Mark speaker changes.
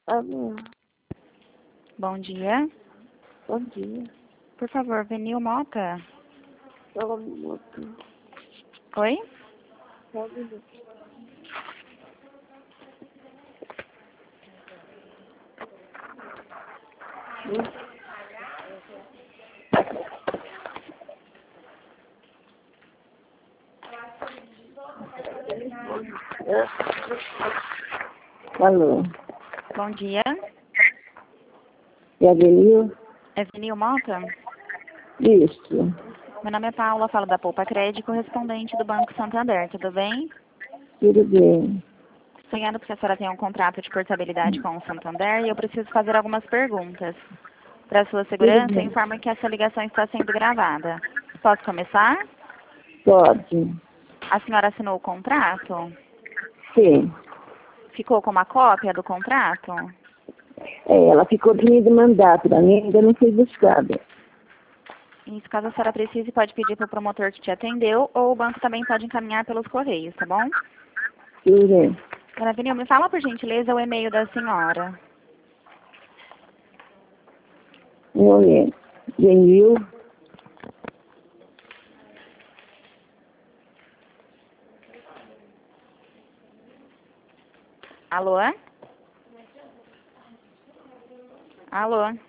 Speaker 1: Alô,
Speaker 2: Bom dia.
Speaker 1: bom dia.
Speaker 2: Por favor, Venil Mota.
Speaker 1: Só um minuto.
Speaker 2: Oi?
Speaker 1: Só um minuto. Alô,
Speaker 2: Bom dia.
Speaker 1: é a Venil?
Speaker 2: É Venil Mota?
Speaker 1: Isso,
Speaker 2: Meu nome é Paula, falo da Poupa Crédito, correspondente do Banco Santander, tudo bem?
Speaker 1: tudo bem.
Speaker 2: Estou ligando porque a senhora tem um contrato de portabilidade com o Santander e eu preciso fazer algumas perguntas. Para sua
Speaker 1: Tudo
Speaker 2: segurança, eu
Speaker 1: bem.
Speaker 2: informo que essa ligação está sendo gravada. Posso começar?
Speaker 1: Pode.
Speaker 2: A senhora assinou o contrato?
Speaker 1: Sim.
Speaker 2: Ficou com uma cópia do contrato?
Speaker 1: Ela ficou de me mandar para mim, ainda não foi buscada.
Speaker 2: Em caso a senhora precise, pode pedir para o promotor que te atendeu ou o banco também pode encaminhar pelos correios, tá bom?
Speaker 1: Tudo bem.
Speaker 2: Dona Venil, me fala por gentileza o e-mail da senhora.
Speaker 1: Meu é Venil,
Speaker 2: Alô? Alô?